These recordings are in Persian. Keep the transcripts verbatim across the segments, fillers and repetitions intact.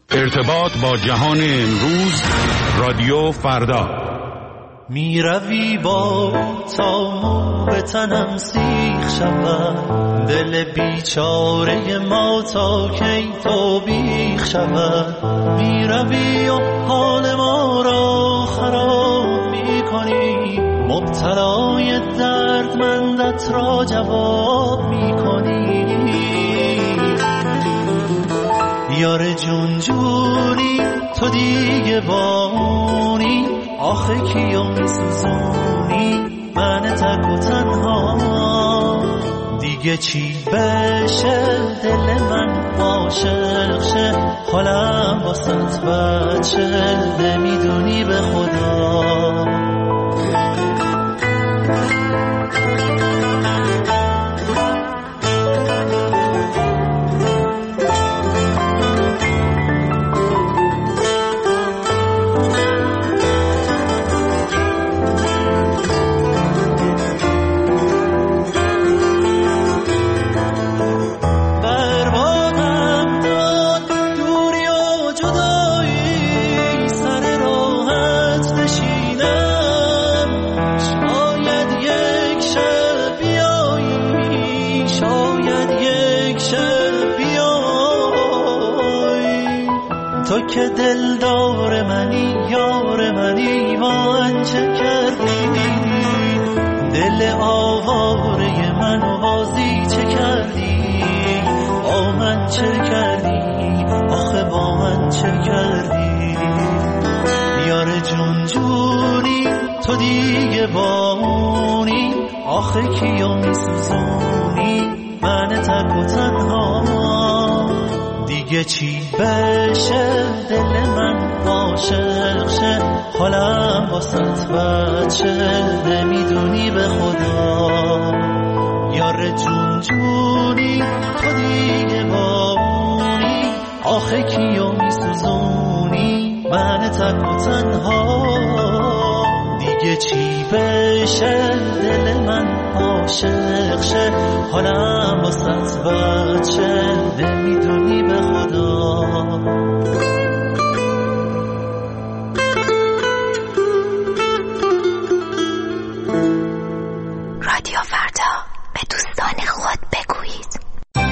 ارتباط با جهان امروز، رادیو فردا. می روی با تا مو به تنم سیخ شود، دل بیچاره ما تا کی تو بیخ شود. می روی و حال ما را خراب می کنی، مبتلای دردمندت را جواب می کنی. یار جون جونی تو دیگه بامونی، آخه کیو میسوزونی من تک و تنها. دیگه چی بشه دل من عاشق شه، حالم واسط بچه نمیدونی به خدا. تو که دلدار منی، یار منی، من چه کردی؟ دل آواره من و بازی چه کردی؟ با من چه کردی؟ آخه با من چه کردی؟ یار جون جونی تو دیگه بامونی، آخه کیو میسوزونی من تک و تنها. دیگه چی بشه دل من عاشق شه، حالم واسط بچه نمیدونی به خدا. یار جون جونی تو دیگه بامونی، آخه کیو میسوزونی من تک و تنها. دیگه چی بشه دل من عاشق شه، حالم واسط بچه نمیدونی به خدا. رادیو فردا، به دوستان خود بگویید.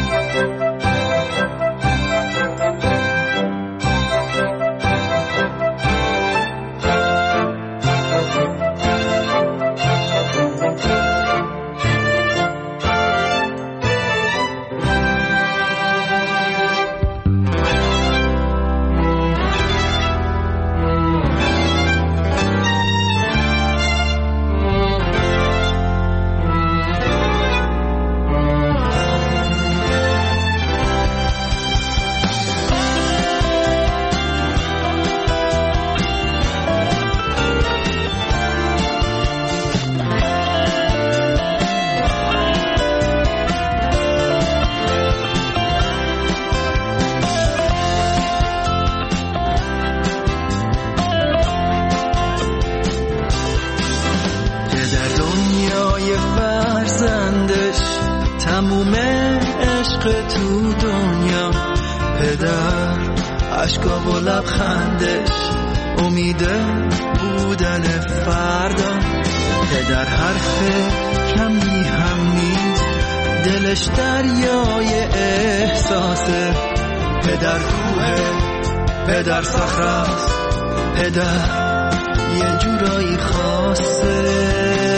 تموم عشق تو دنیا، پدر عشقا و لبخندش امید بودن فردا. پدر حرف کمی هم نیست، دلش دریای احساسه. پدر کوه، پدر صخره‌ست، پدر یه جورایی خاصه.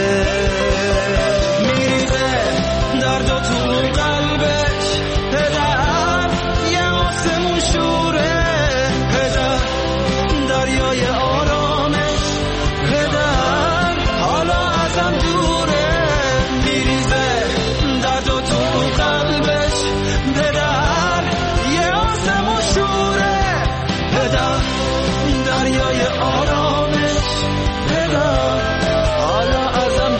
درد و تو قلبش پدر یه آسمون شوره. پدر دریای آرامش، پدر حالا ازم دوره. میریزه درد و تو قلبش پدر یه آسمون شوره. پدر دریای آرامش، پدر حالا ازم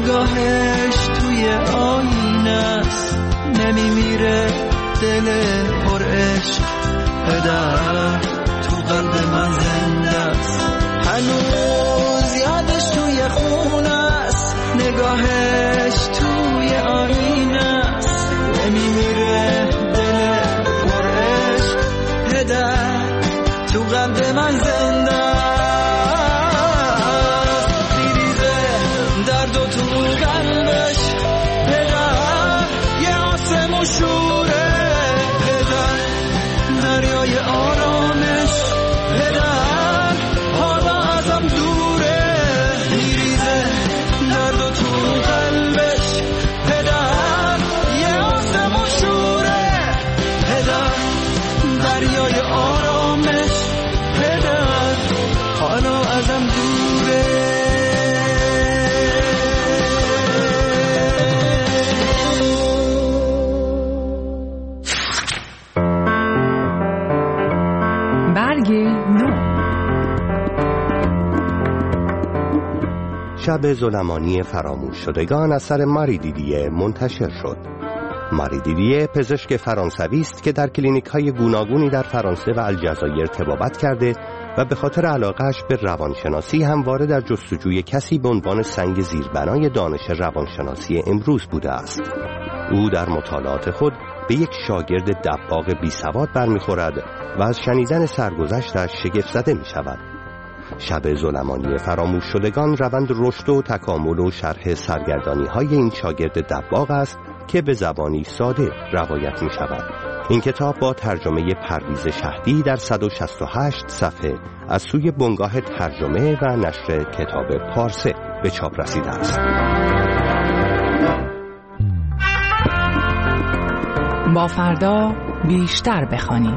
نگاهش توی آینه است، نمیمیره دل پر عشق، پدر تو قلب من زنده است، هنوز یادش توی خونه است، نگاهش توی آینه است، نمیمیره دل پر عشق، پدر تو قلب من زنده است، میریزه درد و تو قلبش، پدر یه آسمون شوره، پدر دریای آرامش، پدر حالا ازم دوره، میریزه درد و تو قلبش، پدر یه آسمون شوره، پدر دریای آرامش، پدر حالا ازم دوره. شب ظلمانی فراموش شدگان اثر ماری دیدیه منتشر شد. ماری دیدیه پزشک فرانسوی است که در کلینیک‌های گوناگونی در فرانسه و الجزایر طبابت کرده و به خاطر علاقه‌اش به روانشناسی همواره در جستجوی کسی به عنوان سنگ زیربنای دانش روانشناسی امروز بوده است. او در مطالعات خود به یک شاگرد دباغ بیسواد برمیخورد و از شنیدن سرگذشتش شگفت زده می شود. شب ظلمانی فراموش شدگان روند رشد و تکامل و شرح سرگردانی های این شاگرد دباغ است که به زبانی ساده روایت می شود. این کتاب با ترجمه پرویز شهدی در صد و شصت و هشت صفحه از سوی بنگاه ترجمه و نشر کتاب پارسه به چاپ رسیده است. با فردا بیشتر بخوانیم.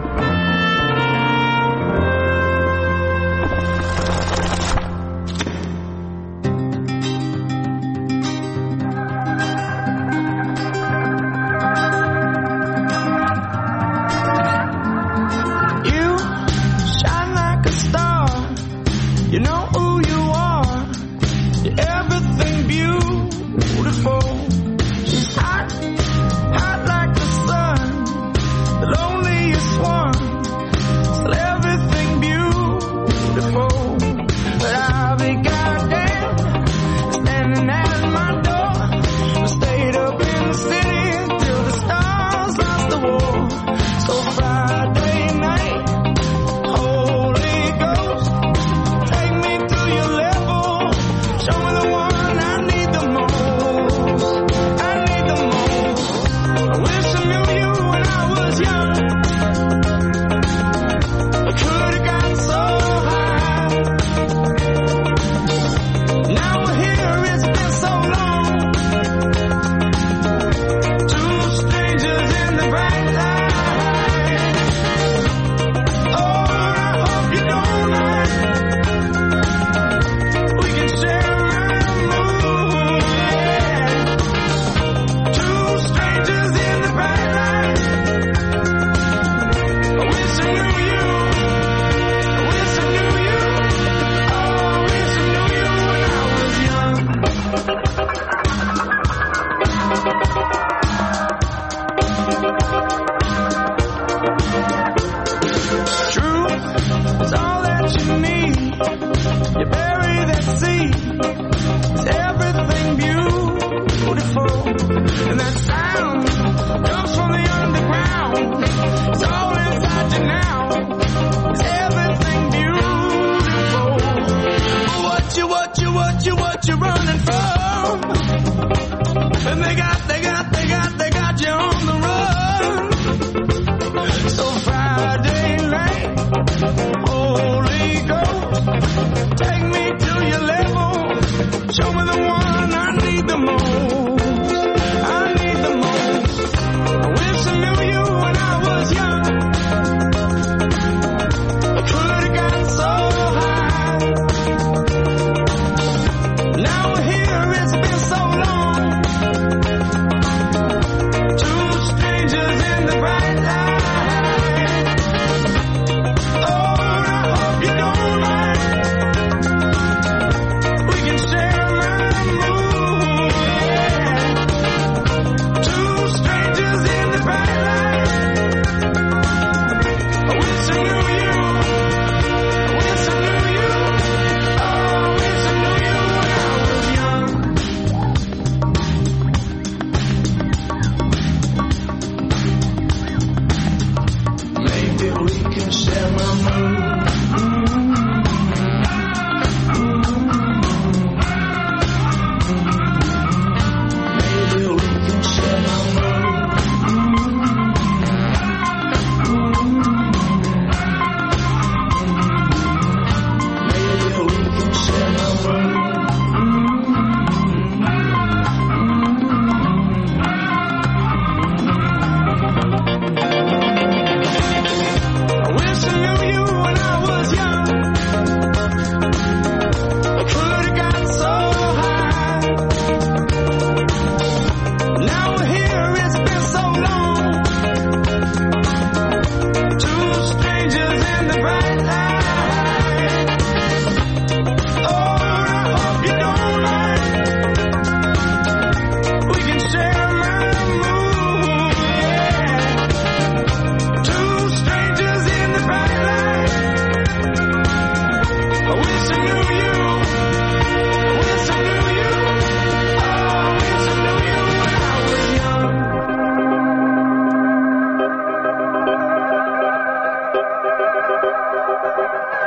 Take me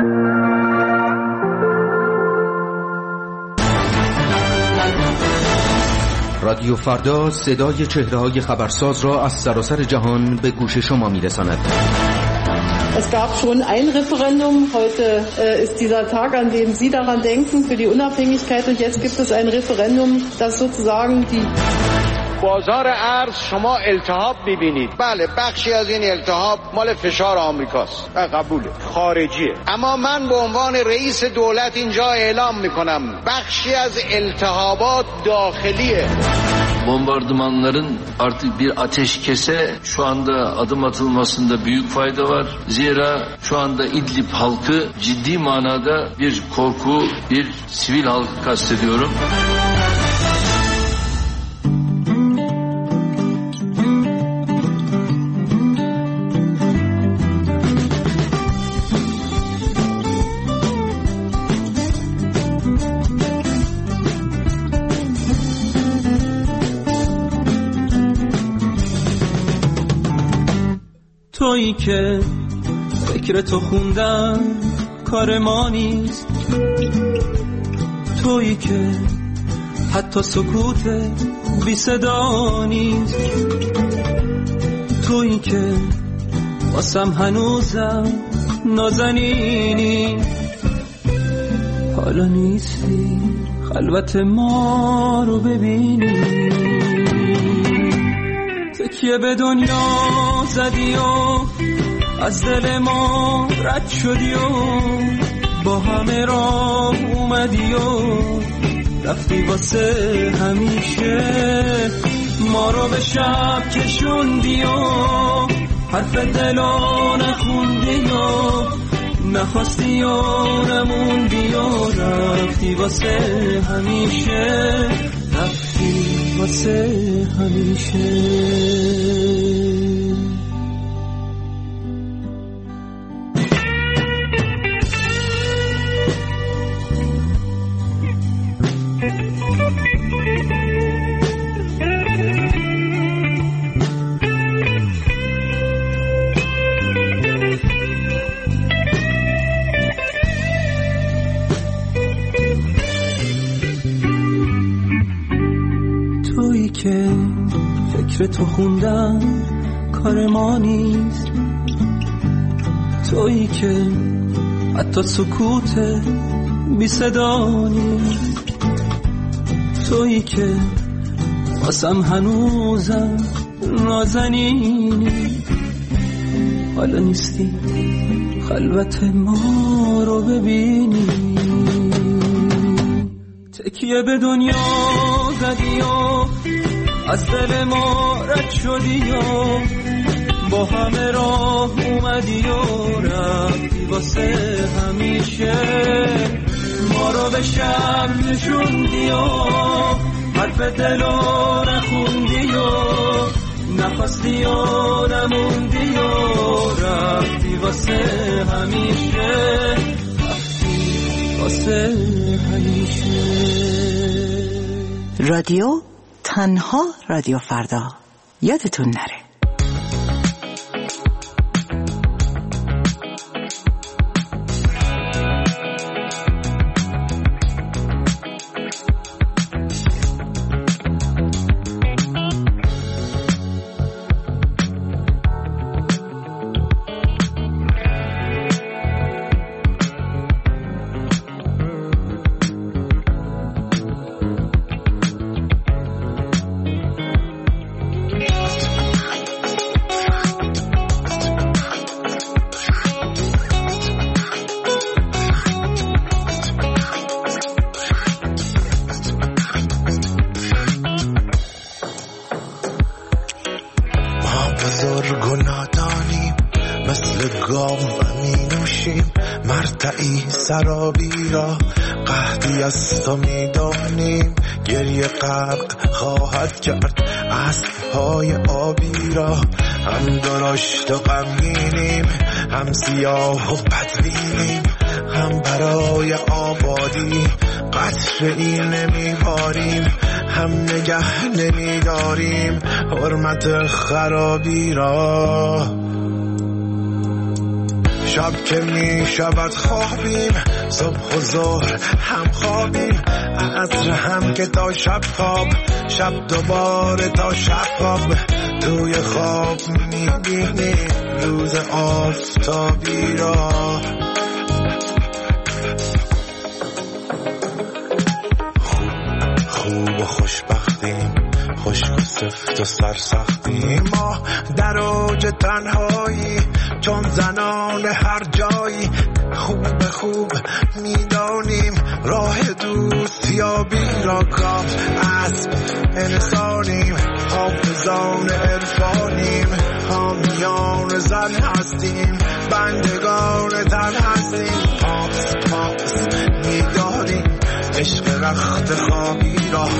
رادیو فردا صدای چهره‌های خبرساز را از سراسر جهان به گوش شما می‌رساند. Es gab schon ein Referendum, heute äh, ist dieser Tag, an dem Sie daran denken, für die Unabhängigkeit, und jetzt gibt es ein Referendum, das sozusagen die بازار ارز شما التهاب می‌بینید. بله، بخشی از این التهاب مال فشار آمریکاست و قبوله، خارجیه. اما من به عنوان رئیس دولت اینجا اعلام می‌کنم بخشی از التهابات داخلیه. Bombardımanların artık bir ateşkese şu anda adım atılmasında büyük fayda var. Zira şu anda İdlib halkı ciddi manada bir korku, bir sivil halkı kastediyorum. تویی که فکر تو خوندن کار ما نیست، تویی که حتی سکوت بی صدا نیست، تویی که واسم هنوزم نازنینی، حالا نیستی خلوت ما رو ببینی، تکیه به دنیا زدی و از دل ما رد شدی و با همه راه اومدی و رفتی واسه همیشه، ما رو به شب کشوندی و حرف دلو نخوندی و نخواستی و نموندی و رفتی واسه همیشه، رفتی واسه همیشه. تویی که فکر تو خوندن کار ما نیست، تویی که حتی سکوت بی صدا نیست، تویی که واسم هنوزم نازنینی، حالا نیستی خلوت ما رو ببینی، تکیه به دنیا زدی و از دل ما رد شدی و با همه راه اومدی و رفتی واسه همیشه، ما رو به شب نشوندی و حرف دلو نخوندی و نخواستی و نموندی و رفتی واسه همیشه، رفتی واسه همیشه. رادیو تنها رادیو فردا، یادتون نره. سرابی را قحطی از تو میدانیم، گریه غرق خواهد کرد اسب‌های آبی را، هم درشت و غمگینیم، هم سیاه و بدبینیم، هم برای آبادی قطره‌ای نمیباریم، هم نگه نمیداریم حرمت خرابی را. شب که می شود خوابیم، صبح و ظهر هم خوابیم، عصر هم که تا شب خواب، شب دوباره تا شب خواب. توی خواب می بینیم روز آفتابی را. خوب و خوشبختیم، خشک و سفت و سرسختیم، ما در اوج تنهایی چون زنان هر جایی. خوب خوب میدانیم راه دوستیابی را، کاف اسب انسانیم، حافظان عرفانیم، حامیان زن هستیم، بندگان تن هستیم. پاس پاس میداریم عشق رخت خوابی را.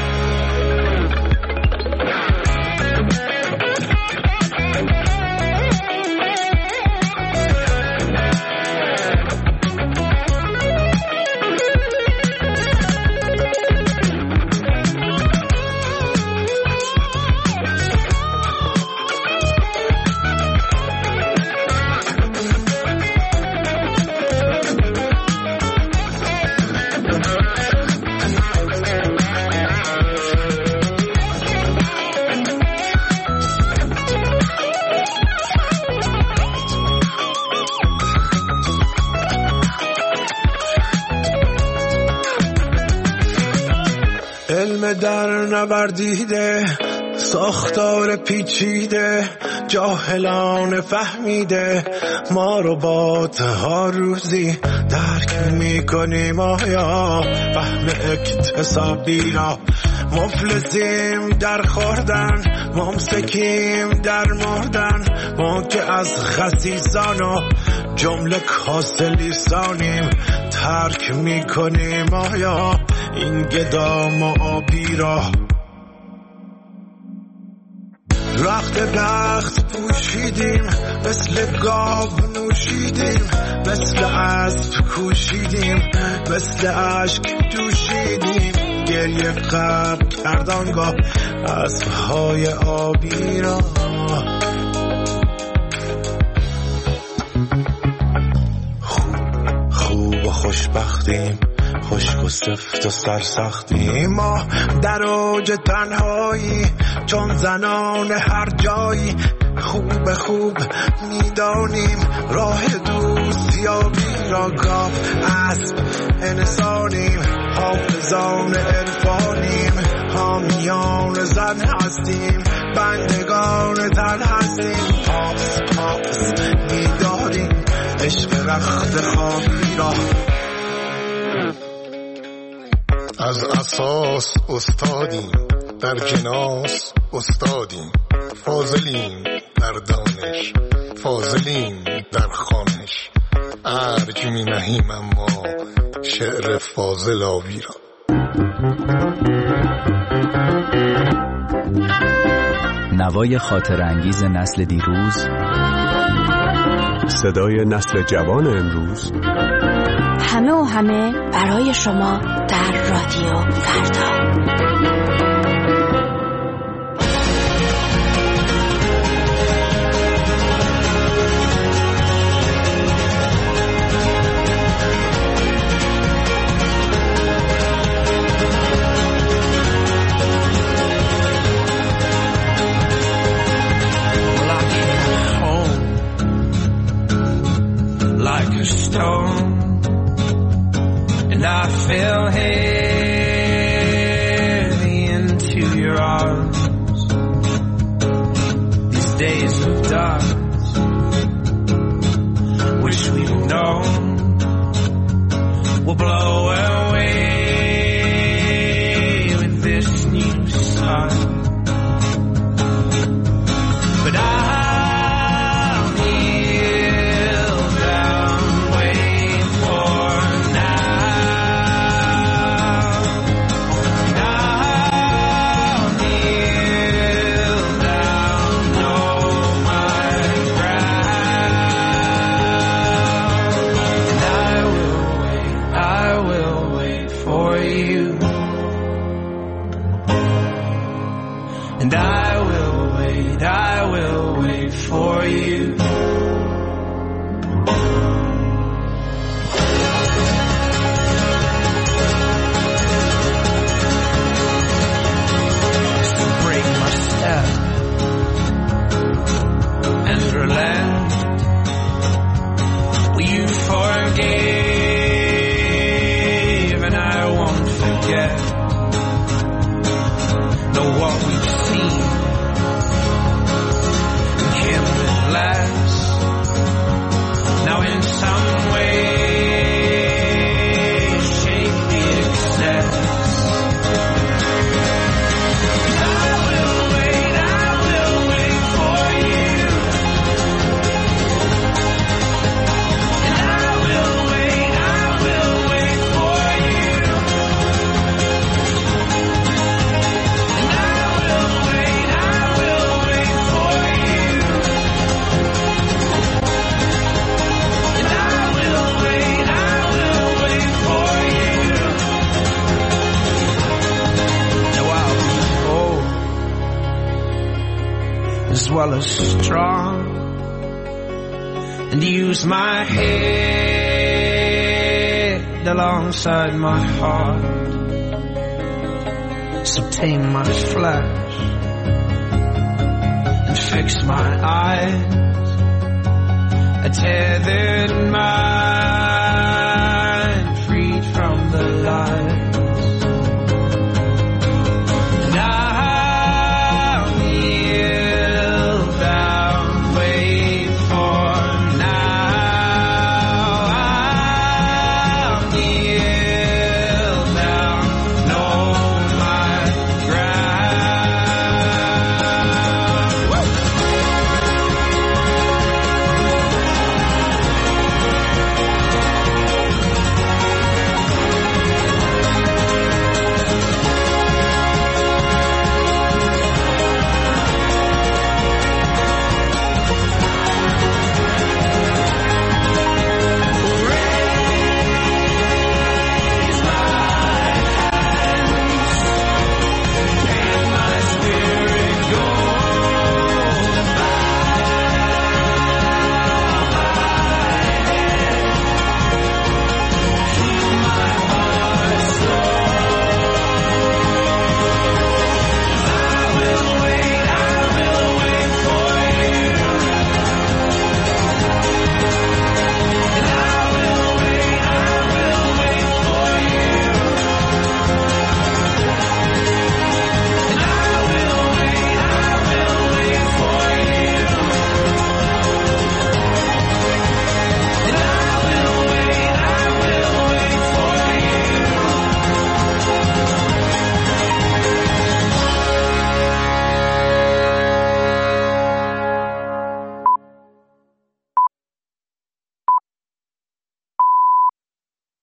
در نوردیده ساختار پیچیده، جاهلان فهمیده ما رو با ها روزی درک میکنیم. آیا فهم اکتسابی را مفلسیم در خوردن، ممسکیم در مردن، ما که از خسیسان و جمله کاسلیسانیم ترک میکنیم. آیا این گدام و آبی را رخت بخت پوشیدیم، مثل گاو نوشیدیم، مثل اسب کوشیدیم، مثل اشک دوشیدیم، گریه غرق کردانگاه اسبهای آبی را. خوب خوب و خوشبختیم، خشک و سفت و سرسختیم، ما در اوج تنهایی چون زنان هر جایی. خوب خوب میدانیم راه دوستیابی را، کاف اسب انسانیم، حافظان عرفانیم، حامیان زن هستیم، بندگان تن هستیم. پاس پاس میداریم عشق رخت خوابی را. از اساس استادیم، در جناس استادیم، فاضلیم در دانش، فاضلیم در خوانش، ارج می نهیم اما شعر فاضل آبی را. نوای خاطر انگیز نسل دیروز، صدای نسل جوان امروز، همه و همه برای شما در رادیو فردا. And I fell heavy into your arms. These days of dark, wish we'd known, will blow away with this new sun. But I as well as strong, and use my head alongside my heart, so tame my flesh and fix my eyes, a tethered mind